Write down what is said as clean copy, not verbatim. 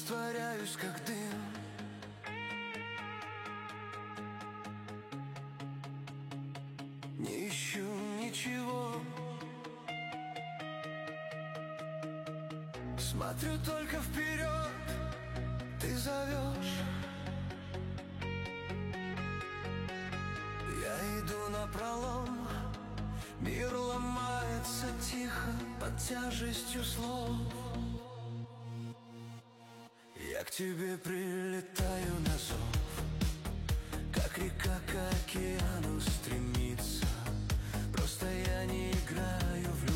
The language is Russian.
растворяюсь, как дым. Не ищу ничего, смотрю только вперед. Ты зовешь, я иду напролом. Мир ломается тихо под тяжестью слов. Я к тебе прилетаю на зов, как река к океану стремится. Просто я не играю в любовь.